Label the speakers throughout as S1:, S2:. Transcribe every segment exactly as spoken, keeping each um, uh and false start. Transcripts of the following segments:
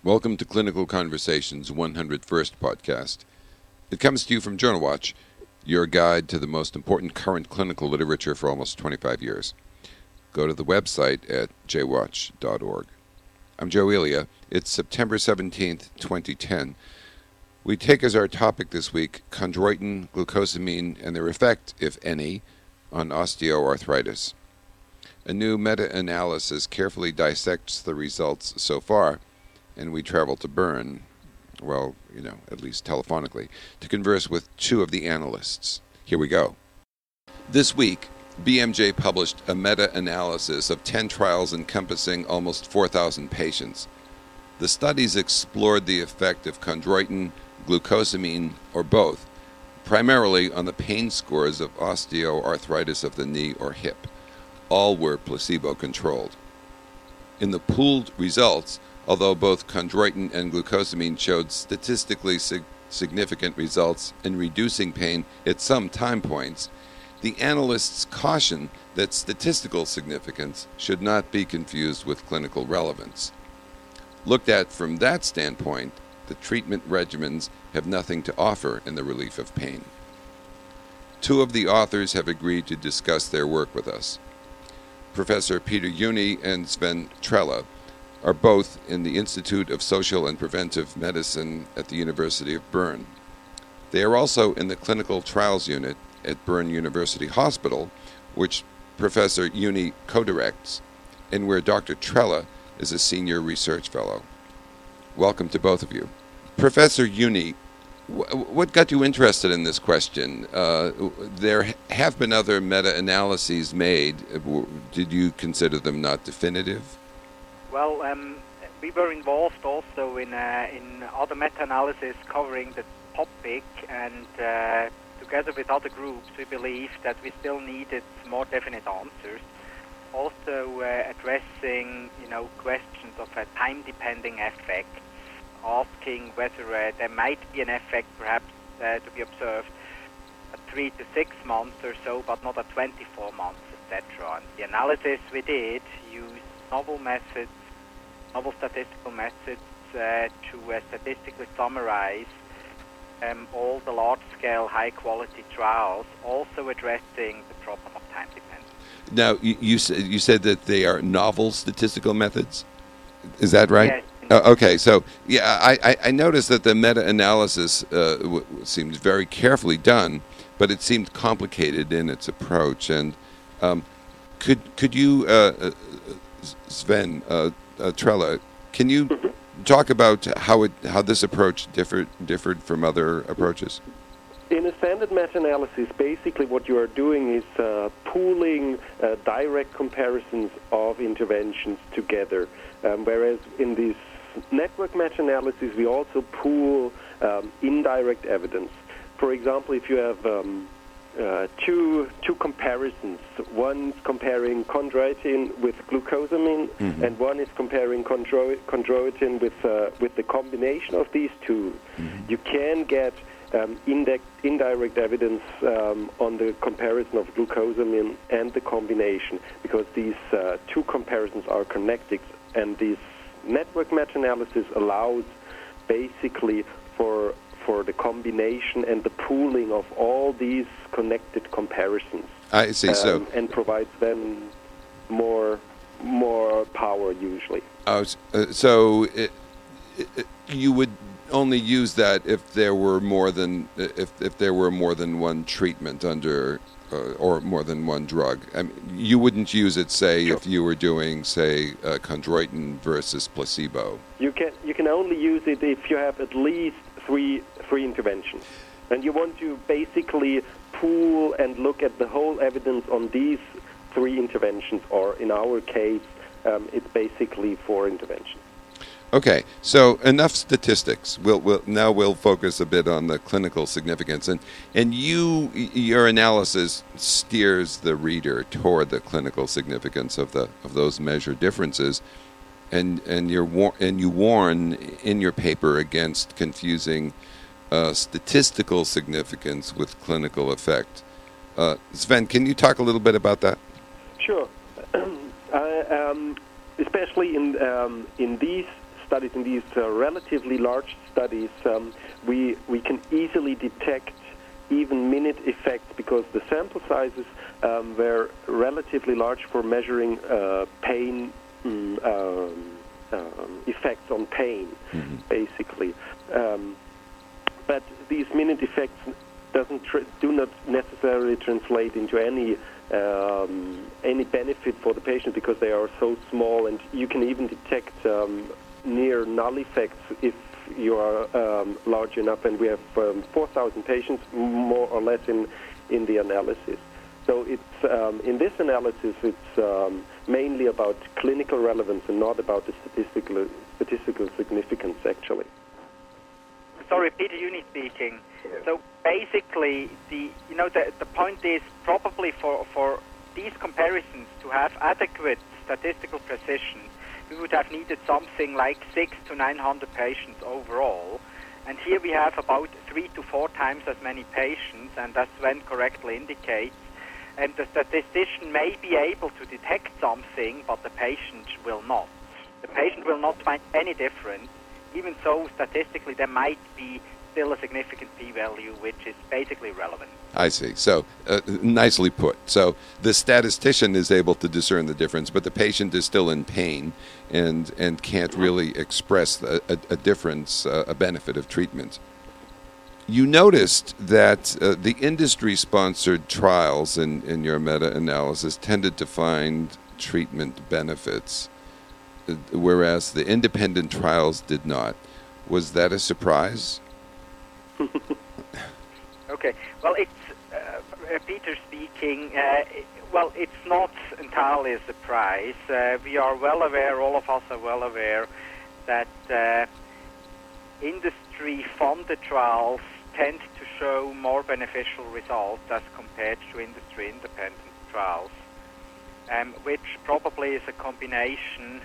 S1: Welcome to Clinical Conversations one hundred first podcast. It comes to you from Journal Watch, your guide to the most important current clinical literature for almost twenty-five years. Go to the website at j watch dot org. I'm Joe Elia. It's September seventeenth, twenty ten. We take as our topic this week chondroitin, glucosamine, and their effect, if any, on osteoarthritis. A new meta-analysis carefully dissects the results so far, and we travel to Bern, well, you know, at least telephonically, to converse with two of the analysts. Here we go. This week, B M J published a meta-analysis of ten trials encompassing almost four thousand patients. The studies explored the effect of chondroitin, glucosamine, or both, primarily on the pain scores of osteoarthritis of the knee or hip. All were placebo-controlled. In the pooled results, although both chondroitin and glucosamine showed statistically sig- significant results in reducing pain at some time points, the analysts caution that statistical significance should not be confused with clinical relevance. Looked at from that standpoint, the treatment regimens have nothing to offer in the relief of pain. Two of the authors have agreed to discuss their work with us. Professor Peter Jüni and Sven Trella are both in the Institute of Social and Preventive Medicine at the University of Bern. They are also in the Clinical Trials Unit at Bern University Hospital, which Professor Jüni co-directs, and where Doctor Trella is a senior research fellow. Welcome to both of you. Professor Jüni, what got you interested in this question? Uh, there have been other meta-analyses made. Did you consider them not definitive?
S2: Well, um, we were involved also in uh, in other meta-analysis covering the topic, and uh, together with other groups, we believed that we still needed more definite answers. Also, uh, addressing, you know, questions of a time-depending effect, asking whether uh, there might be an effect, perhaps uh, to be observed at three to six months or so, but not at twenty-four months, et cetera. And the analysis we did used novel methods. novel statistical methods uh, to uh, statistically summarize um, all the large-scale, high-quality trials, also addressing the problem of time dependence.
S1: Now, you, you, said, you said that they are novel statistical methods? Is that right?
S2: Yes.
S1: Uh, okay, so, yeah, I, I, I noticed that the meta-analysis uh, w- seemed very carefully done, but it seemed complicated in its approach. And um, could, could you, uh, uh, Sven, uh, Uh, Trella, can you talk about how it how this approach differed differed from other approaches?
S3: In a standard meta-analysis, basically what you are doing is uh, pooling uh, direct comparisons of interventions together, um, whereas in this network meta-analysis we also pool um, indirect evidence. For example, if you have um, Uh, two two comparisons. One's comparing chondroitin with glucosamine, mm-hmm. and one is comparing chondro- chondroitin with uh, with the combination of these two. Mm-hmm. You can get um, index- indirect evidence um, on the comparison of glucosamine and the combination, because these uh, two comparisons are connected, and this network meta-analysis allows basically for for the combination and the pooling of all these connected comparisons.
S1: I see. Um, so
S3: and provides them more more power usually.
S1: Uh, so it, it, you would only use that if there were more than if if there were more than one treatment under uh, or more than one drug. I mean, you wouldn't use it, say, sure. if you were doing, say, uh, chondroitin versus placebo.
S3: You can you can only use it if you have at least three three interventions, and you want to basically pool and look at the whole evidence on these three interventions, or in our case, um, it's basically four interventions.
S1: Okay, so enough statistics. We'll, we'll now we'll focus a bit on the clinical significance, and and you your analysis steers the reader toward the clinical significance of the of those measured differences, and and you're war- and you warn in your paper against confusing uh, statistical significance with clinical effect. Uh, Sven, can you talk a little bit about that?
S3: Sure. uh, um, especially in um, in these studies, in these uh, relatively large studies, um, we we can easily detect even minute effects because the sample sizes um, were relatively large for measuring uh, pain mm, um, um, effects on pain, mm-hmm. basically. Um, but these minute effects doesn't tr- do not necessarily translate into any um, any benefit for the patient because they are so small, and you can even detect um, near null effects if you are um, large enough. And we have um, four thousand patients, more or less, in in the analysis. So it's um, in this analysis, it's um, mainly about clinical relevance and not about the statistical statistical significance, actually.
S2: Sorry, Peter Juni speaking. So basically, the you know the the point is probably for for these comparisons to have adequate statistical precision, we would have needed something like six to nine hundred patients overall, and here we have about three to four times as many patients, and as Sven correctly indicates, and the statistician may be able to detect something, but the patient will not. The patient will not find any difference. Even so, statistically, there might be still a significant p-value, which is basically relevant.
S1: I see. So, uh, nicely put. So, the statistician is able to discern the difference, but the patient is still in pain and and can't really express a, a, a difference, uh, a benefit of treatment. You noticed that uh, the industry-sponsored trials in, in your meta-analysis tended to find treatment benefits, whereas the independent trials did not. Was that a surprise?
S2: Okay. Well, it's uh, Peter speaking. Uh, well, it's not entirely a surprise. Uh, we are well aware, all of us are well aware, that uh, industry-funded trials tend to show more beneficial results as compared to industry-independent trials, um, which probably is a combination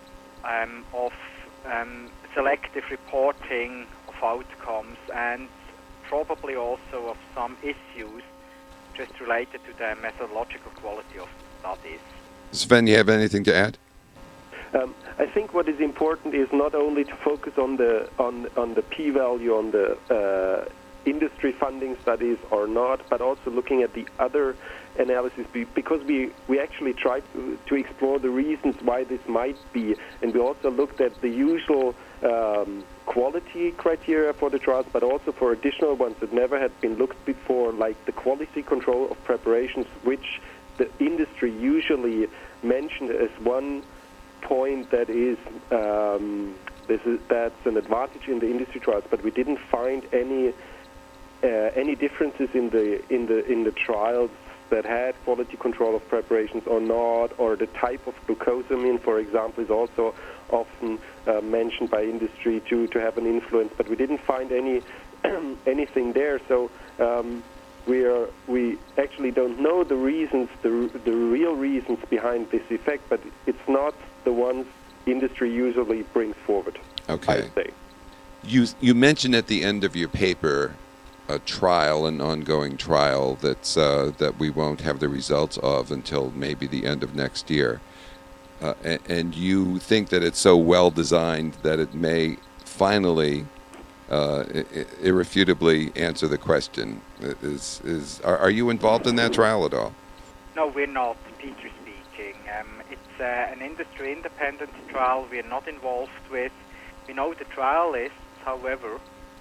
S2: Um, of um, selective reporting of outcomes and probably also of some issues just related to the methodological quality of studies.
S1: Sven, you have anything to add?
S3: Um, I think what is important is not only to focus on the on on the p-value on the uh, industry funding studies or not, but also looking at the other analysis, because we, we actually tried to, to explore the reasons why this might be, and we also looked at the usual um, quality criteria for the trials, but also for additional ones that never had been looked before, like the quality control of preparations, which the industry usually mentioned as one point that is um, this is that's an advantage in the industry trials, but we didn't find any uh, any differences in the in the in the trials that had quality control of preparations or not, or the type of glucosamine, for example, is also often uh, mentioned by industry to to have an influence, but we didn't find any anything there. So um, we are we actually don't know the reasons, the the real reasons behind this effect, but it's not the ones industry usually brings forward.
S1: Okay.
S3: I'd say.
S1: You you mentioned at the end of your paper a trial, an ongoing trial that's uh, that we won't have the results of until maybe the end of next year, uh, and, and you think that it's so well designed that it may finally, uh, irrefutably answer the question. Is is are, are you involved in that trial at all?
S2: No, we're not. Peter speaking. Um, it's uh, an industry-independent trial. We're not involved with. We know the trial lists, however,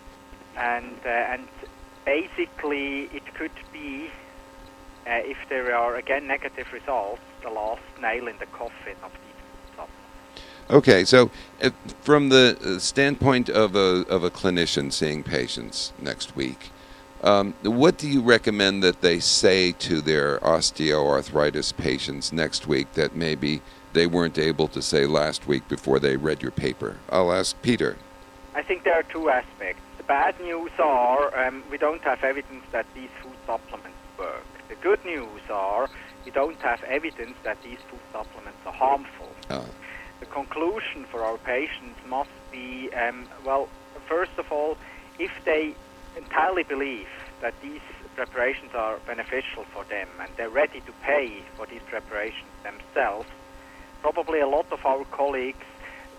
S2: and uh, and. Basically, it could be, uh, if there are, again, negative results, the last nail in the coffin of these supplements.
S1: Okay, so uh, from the standpoint of a of a clinician seeing patients next week, um, what do you recommend that they say to their osteoarthritis patients next week that maybe they weren't able to say last week before they read your paper? I'll ask Peter.
S2: I think there are two aspects. The bad news are um, we don't have evidence that these food supplements work. The good news are we don't have evidence that these food supplements are harmful.
S1: Uh.
S2: The conclusion for our patients must be, um, well, first of all, if they entirely believe that these preparations are beneficial for them and they're ready to pay for these preparations themselves, probably a lot of our colleagues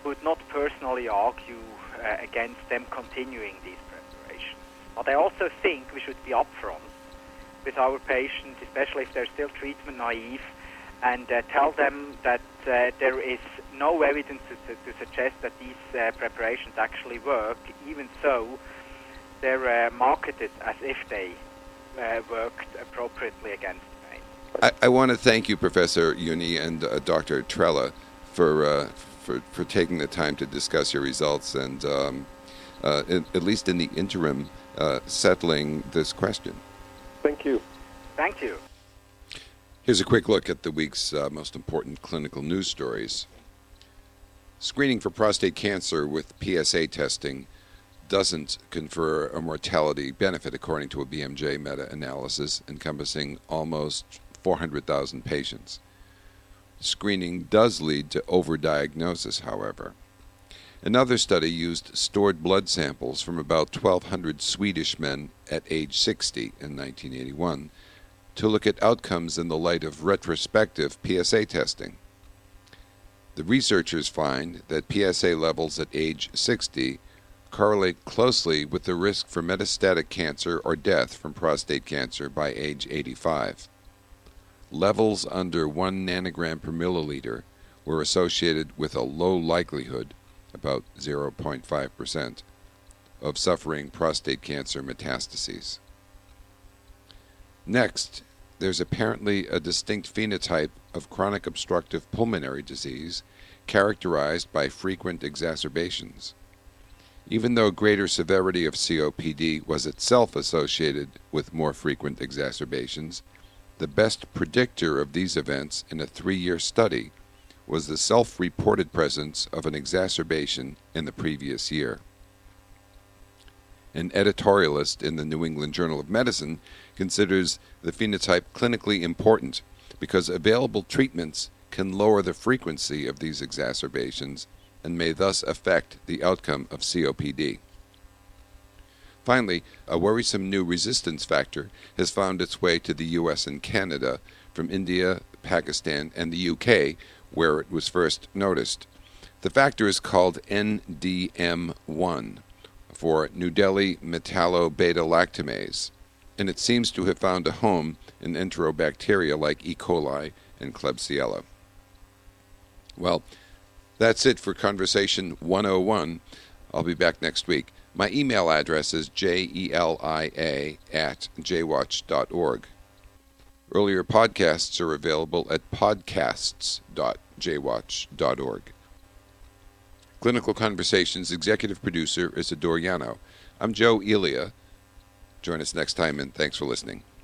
S2: would not personally argue uh, against them continuing these preparations. But I also think we should be upfront with our patients, especially if they're still treatment naive, and uh, tell them that uh, there is no evidence to, to, to suggest that these uh, preparations actually work, even so they're uh, marketed as if they uh, worked appropriately against pain.
S1: I, I want to thank you, Professor Juni and uh, Doctor Trella, for, uh, for for taking the time to discuss your results and, um, uh, in, at least in the interim, uh, settling this question.
S3: Thank you.
S2: Thank you.
S1: Here's a quick look at the week's uh, most important clinical news stories. Screening for prostate cancer with P S A testing doesn't confer a mortality benefit, according to a B M J meta-analysis encompassing almost four hundred thousand patients. Screening does lead to overdiagnosis, however. Another study used stored blood samples from about twelve hundred Swedish men at age sixty in nineteen eighty-one to look at outcomes in the light of retrospective P S A testing. The researchers find that P S A levels at age sixty correlate closely with the risk for metastatic cancer or death from prostate cancer by age eighty-five. Levels under one nanogram per milliliter were associated with a low likelihood, about zero point five percent, of suffering prostate cancer metastases. Next, there's apparently a distinct phenotype of chronic obstructive pulmonary disease characterized by frequent exacerbations. Even though greater severity of C O P D was itself associated with more frequent exacerbations, the best predictor of these events in a three-year study was the self-reported presence of an exacerbation in the previous year. An editorialist in the New England Journal of Medicine considers the phenotype clinically important because available treatments can lower the frequency of these exacerbations and may thus affect the outcome of C O P D. Finally, a worrisome new resistance factor has found its way to the U S and Canada from India, Pakistan, and the U K, where it was first noticed. The factor is called N D M one, for New Delhi metallo-beta-lactamase, and it seems to have found a home in enterobacteria like E. coli and Klebsiella. Well, that's it for Conversation one oh one. I'll be back next week. My email address is jelia at jwatch dot org. Earlier podcasts are available at podcasts dot j watch dot org. Clinical Conversations executive producer is Ador Yano. I'm Joe Elia. Join us next time, and thanks for listening.